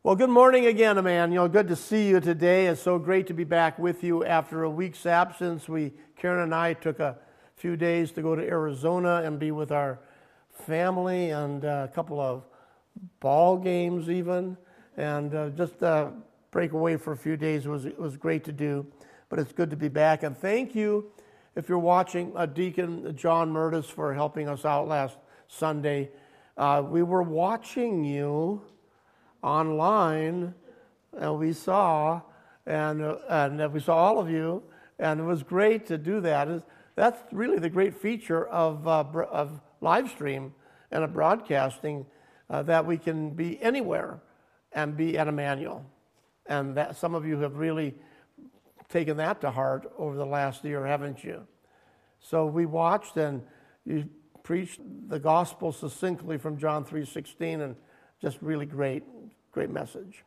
Well, good morning again, Emmanuel. Good to see you today. It's so great to be back with you after a week's absence. Karen and I took a few days to go to Arizona and be with our family and a couple of ball games even, and just break away for a few days. It was great to do, but it's good to be back. And thank you, if you're watching, Deacon John Murtis for helping us out last Sunday. We were watching you online, and we saw all of you, and it was great to do that. That's really the great feature of live stream and of broadcasting, that we can be anywhere and be at Emmanuel, and that some of you have really taken that to heart over the last year, haven't you? So we watched, and you preached the gospel succinctly from John 3:16, and just really great message.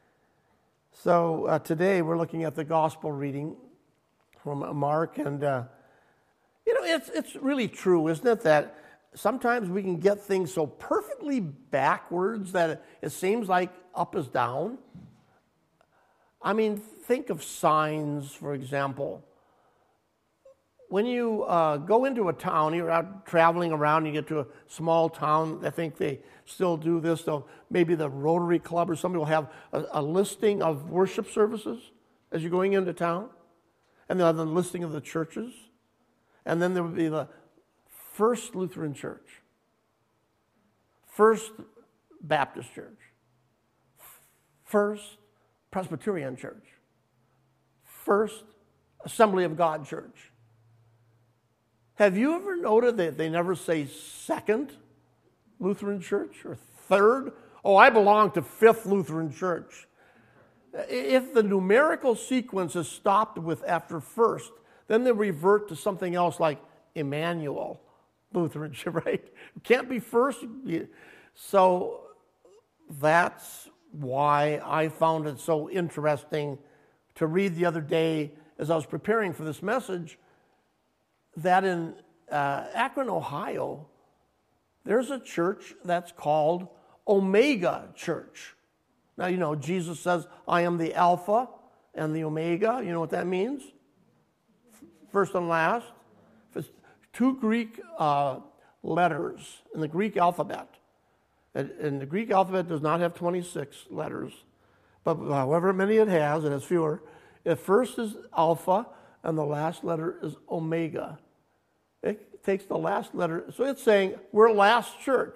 So today we're looking at the gospel reading from Mark, and it's really true, isn't it, that sometimes we can get things so perfectly backwards that it seems like up is down. I mean, think of signs, for example. When you go into a town, you're out traveling around, you get to a small town. I think they still do this, though. Maybe the Rotary Club or somebody will have a listing of worship services as you're going into town. And they'll have the listing of the churches. And then there will be the First Lutheran Church, First Baptist Church, First Presbyterian Church, First Assembly of God Church. Have you ever noted that they never say Second Lutheran Church or Third? Oh, I belong to Fifth Lutheran Church. If the numerical sequence is stopped with after first, then they revert to something else like Emmanuel Lutheran Church, right? It can't be first. So that's why I found it so interesting to read the other day as I was preparing for this message, that in Akron, Ohio, there's a church that's called Omega Church. Now, you know, Jesus says, I am the Alpha and the Omega. You know what that means? First and last. It's two Greek letters in the Greek alphabet. And the Greek alphabet does not have 26 letters, but however many it has fewer. The first is Alpha, and the last letter is Omega. It takes the last letter, so it's saying we're last church.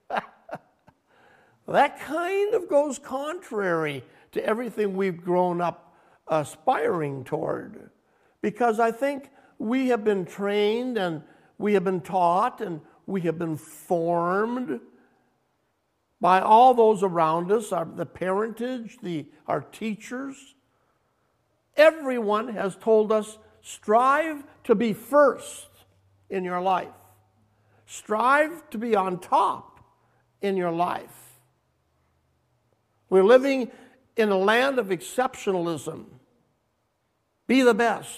That kind of goes contrary to everything we've grown up aspiring toward, because I think we have been trained and we have been taught and we have been formed by all those around us, the parentage, our teachers. Everyone has told us, strive to be first in your life. Strive to be on top in your life. We're living in a land of exceptionalism. Be the best.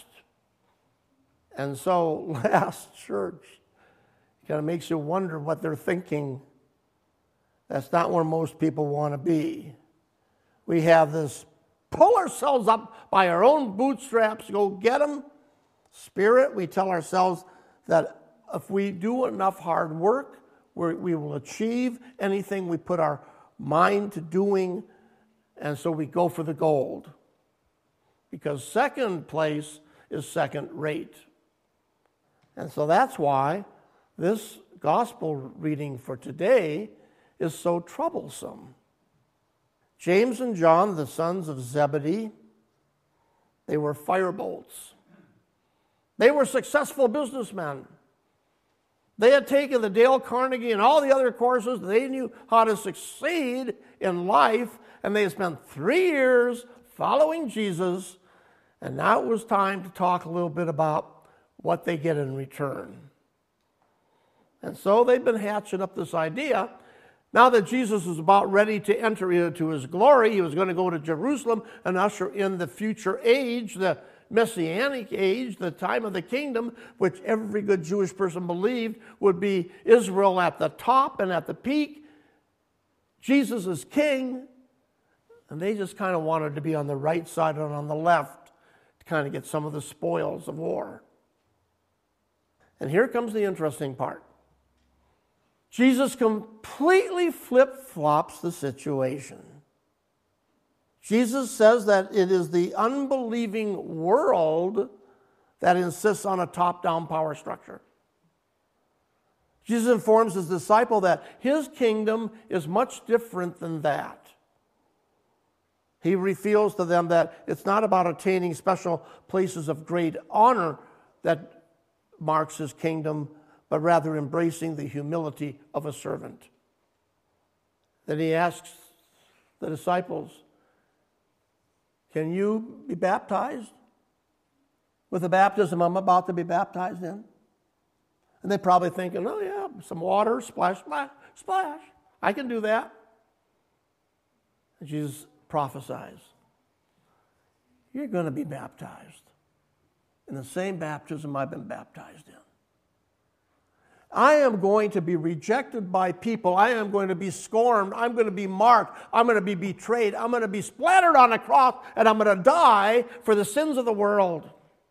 And so, last church kind of makes you wonder what they're thinking. That's not where most people want to be. We have this pull ourselves up by our own bootstraps, go get them spirit. We tell ourselves that if we do enough hard work, we will achieve anything we put our mind to doing, and so we go for the gold. Because second place is second rate. And so that's why this gospel reading for today is so troublesome. James and John, the sons of Zebedee, they were firebolts. They were successful businessmen. They had taken the Dale Carnegie and all the other courses. They knew how to succeed in life, and they had spent 3 years following Jesus, and now it was time to talk a little bit about what they get in return. And so they've been hatching up this idea. Now that Jesus was about ready to enter into his glory, he was going to go to Jerusalem and usher in the future age, the Messianic age, the time of the kingdom, which every good Jewish person believed would be Israel at the top and at the peak. Jesus is king. And they just kind of wanted to be on the right side and on the left to kind of get some of the spoils of war. And here comes the interesting part. Jesus completely flip-flops the situation. Jesus says that it is the unbelieving world that insists on a top-down power structure. Jesus informs his disciple that his kingdom is much different than that. He reveals to them that it's not about attaining special places of great honor that marks his kingdom, but rather embracing the humility of a servant. Then he asks the disciples, can you be baptized with the baptism I'm about to be baptized in? And they're probably thinking, oh yeah, some water, splash, splash, splash. I can do that. And Jesus prophesies, you're going to be baptized in the same baptism I've been baptized in. I am going to be rejected by people. I am going to be scorned. I'm going to be marked. I'm going to be betrayed. I'm going to be splattered on a cross, and I'm going to die for the sins of the world.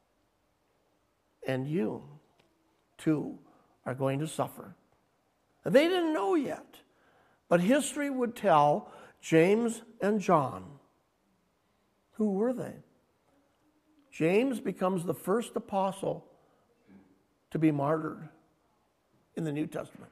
And you, too, are going to suffer. And they didn't know yet, but history would tell James and John. Who were they? James becomes the first apostle to be martyred in the New Testament.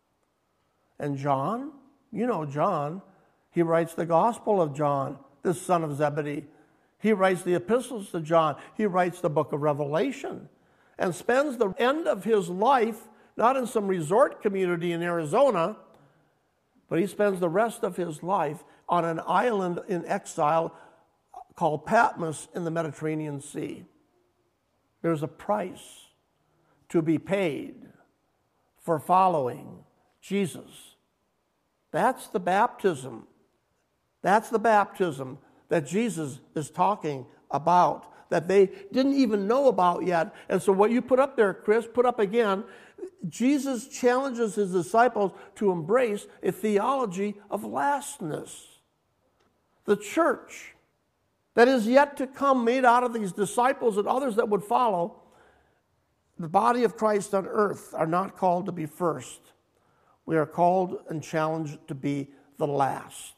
And John, you know John, he writes the Gospel of John, the son of Zebedee. He writes the epistles to John. He writes the book of Revelation and spends the end of his life not in some resort community in Arizona, but he spends the rest of his life on an island in exile called Patmos in the Mediterranean Sea. There's a price to be paid for following Jesus. That's the baptism. That's the baptism that Jesus is talking about, that they didn't even know about yet. And so what you put up there, Chris, put up again, Jesus challenges his disciples to embrace a theology of lastness. The church that is yet to come, made out of these disciples and others that would follow, the body of Christ on earth, are not called to be first. We are called and challenged to be the last.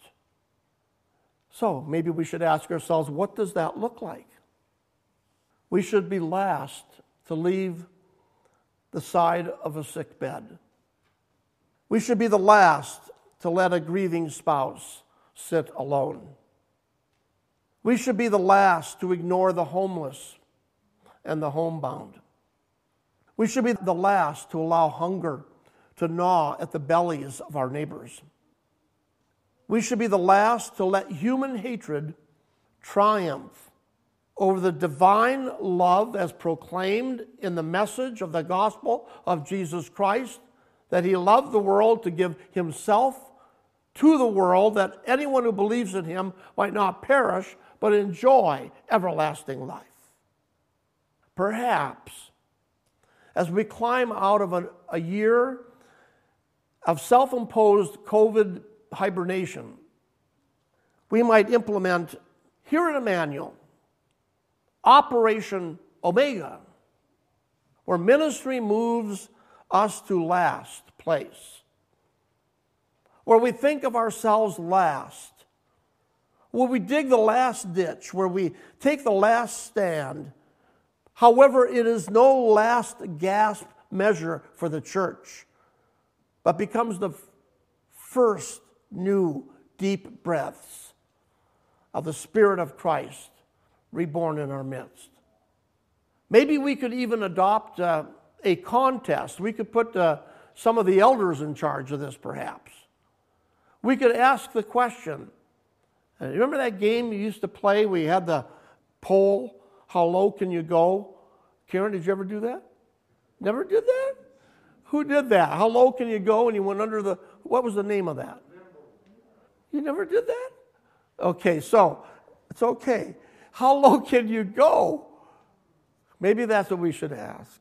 So maybe we should ask ourselves, what does that look like? We should be last to leave the side of a sick bed. We should be the last to let a grieving spouse sit alone. We should be the last to ignore the homeless and the homebound. We should be the last to allow hunger to gnaw at the bellies of our neighbors. We should be the last to let human hatred triumph over the divine love as proclaimed in the message of the gospel of Jesus Christ, that he loved the world to give himself to the world, that anyone who believes in him might not perish, but enjoy everlasting life. Perhaps, as we climb out of a year of self-imposed COVID hibernation, we might implement here in Emmanuel Operation Omega, where ministry moves us to last place, where we think of ourselves last, where we dig the last ditch, where we take the last stand. However, it is no last gasp measure for the church, but becomes the first new deep breaths of the Spirit of Christ reborn in our midst. Maybe we could even adopt a contest. We could put some of the elders in charge of this, perhaps. We could ask the question. Remember that game you used to play? We had the poll, how low can you go? Karen, did you ever do that? Never did that? Who did that? How low can you go? And you went under the, what was the name of that? You never did that? Okay, so it's okay. How low can you go? Maybe that's what we should ask.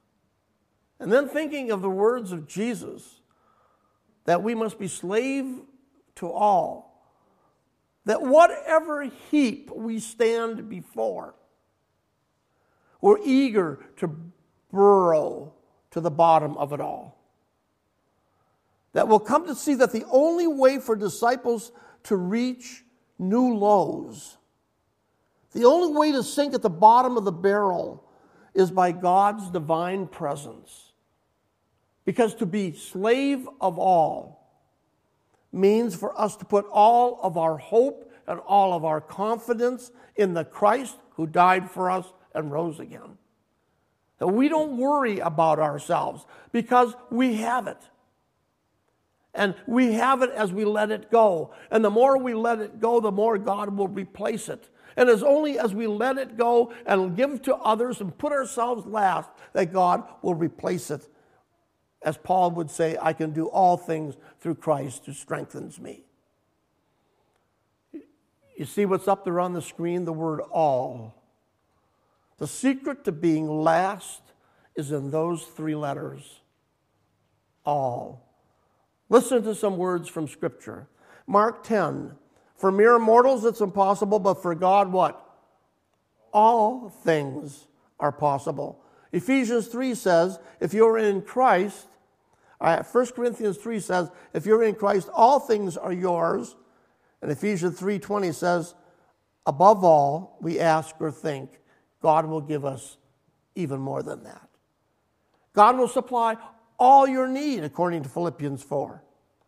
And then thinking of the words of Jesus, that we must be slave to all, that whatever heap we stand before, we're eager to burrow to the bottom of it all. That we'll come to see that the only way for disciples to reach new lows, the only way to sink at the bottom of the barrel, is by God's divine presence. Because to be slave of all means for us to put all of our hope and all of our confidence in the Christ who died for us and rose again. That we don't worry about ourselves because we have it. And we have it as we let it go. And the more we let it go, the more God will replace it. And it's only as we let it go and give to others and put ourselves last that God will replace it. As Paul would say, I can do all things through Christ who strengthens me. You see what's up there on the screen? The word all. The secret to being last is in those three letters. All. Listen to some words from Scripture. Mark 10. For mere mortals it's impossible, but for God what? All things are possible. Ephesians 3 says, if you're in Christ, 1 Corinthians 3 says, if you're in Christ, all things are yours. And Ephesians 3:20 says, above all, we ask or think, God will give us even more than that. God will supply all your need, according to Philippians 4.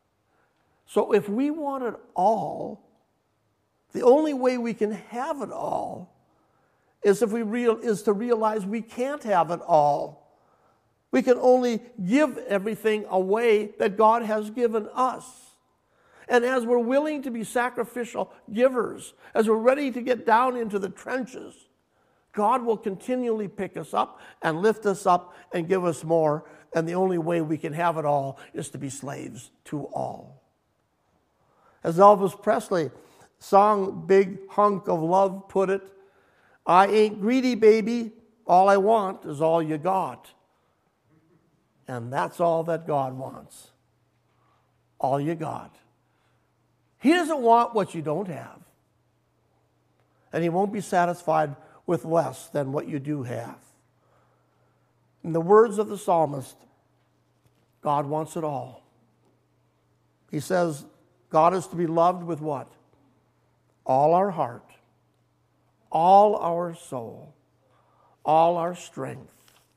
So if we want it all, the only way we can have it all is to realize we can't have it all. We can only give everything away that God has given us. And as we're willing to be sacrificial givers, as we're ready to get down into the trenches, God will continually pick us up and lift us up and give us more. And the only way we can have it all is to be slaves to all. As Elvis Presley song Big Hunk of Love put it, I ain't greedy, baby. All I want is all you got. And that's all that God wants. All you got. He doesn't want what you don't have. And He won't be satisfied with less than what you do have. In the words of the psalmist, God wants it all. He says God is to be loved with what? All our heart, all our soul, all our strength,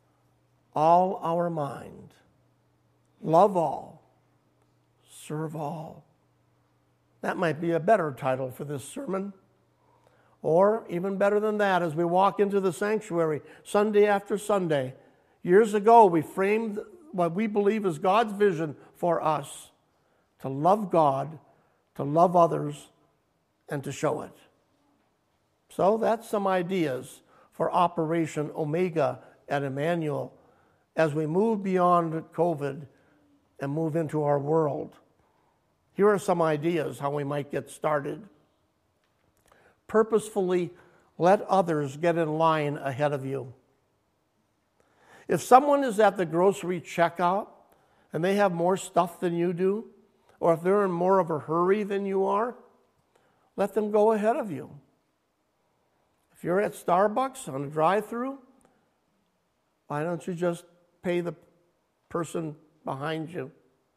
all our mind. Love all, serve all. That might be a better title for this sermon. Or even better than that, as we walk into the sanctuary Sunday after Sunday. Years ago, we framed what we believe is God's vision for us, to love God, to love others, and to show it. So that's some ideas for Operation Omega at Emmanuel as we move beyond COVID and move into our world. Here are some ideas how we might get started. Purposefully let others get in line ahead of you. If someone is at the grocery checkout and they have more stuff than you do, or if they're in more of a hurry than you are, let them go ahead of you. If you're at Starbucks on a drive-thru, why don't you just pay the person behind you?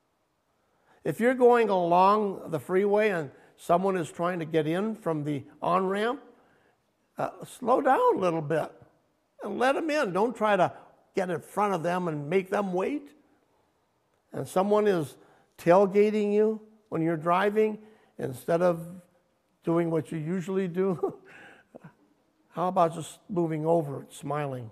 If you're going along the freeway and someone is trying to get in from the on-ramp, slow down a little bit and let them in. Don't try to get in front of them and make them wait. And someone is tailgating you when you're driving, instead of doing what you usually do, how about just moving over, smiling?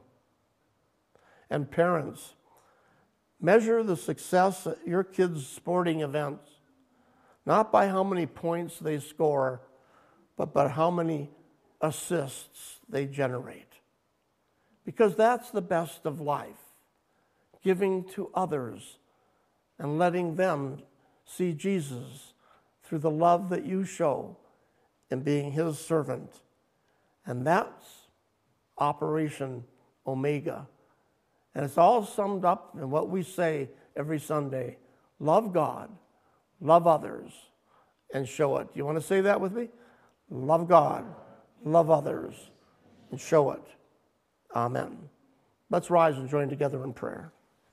And parents, measure the success at your kids' sporting events, not by how many points they score, but by how many assists they generate. Because that's the best of life, giving to others and letting them see Jesus through the love that you show in being His servant. And that's Operation Omega. And it's all summed up in what we say every Sunday. Love God, love others, and show it. You want to say that with me? love God, love others, and show it. Amen. Let's rise and join together in prayer.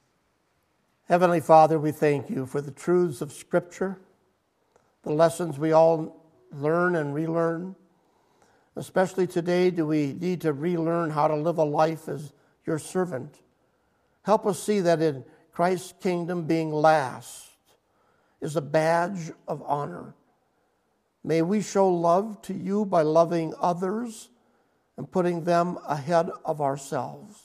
Heavenly Father, we thank you for the truths of Scripture, the lessons we all learn and relearn. Especially today, do we need to relearn how to live a life as your servant. Help us see that in Christ's kingdom, being last is a badge of honor. May we show love to you by loving others and putting them ahead of ourselves.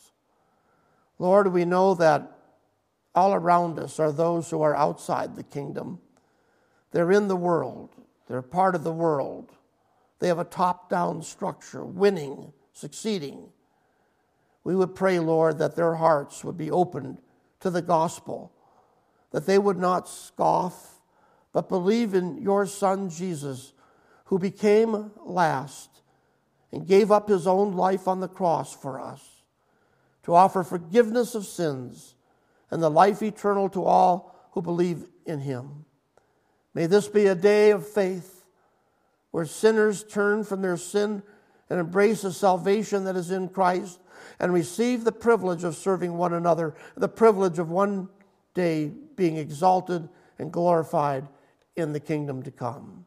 Lord, we know that all around us are those who are outside the kingdom. They're in the world. They're part of the world. They have a top-down structure, winning, succeeding. We would pray, Lord, that their hearts would be opened to the gospel, that they would not scoff, but believe in your Son, Jesus, who became last and gave up his own life on the cross for us to offer forgiveness of sins and the life eternal to all who believe in him. May this be a day of faith where sinners turn from their sin and embrace the salvation that is in Christ and receive the privilege of serving one another, the privilege of one day being exalted and glorified in the kingdom to come.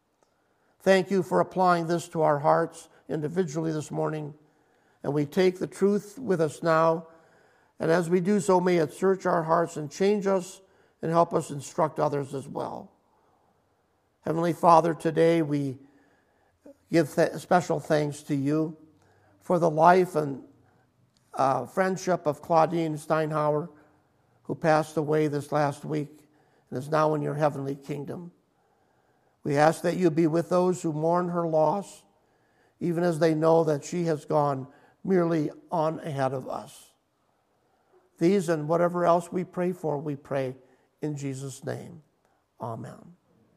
Thank you for applying this to our hearts individually this morning, and we take the truth with us now, and as we do so, may it search our hearts and change us and help us instruct others as well. Heavenly Father, today we give special thanks to you for the life and friendship of Claudine Steinhauer, who passed away this last week and is now in your heavenly kingdom. We ask that you be with those who mourn her loss, even as they know that she has gone merely on ahead of us. These and whatever else we pray for, we pray in Jesus' name. Amen.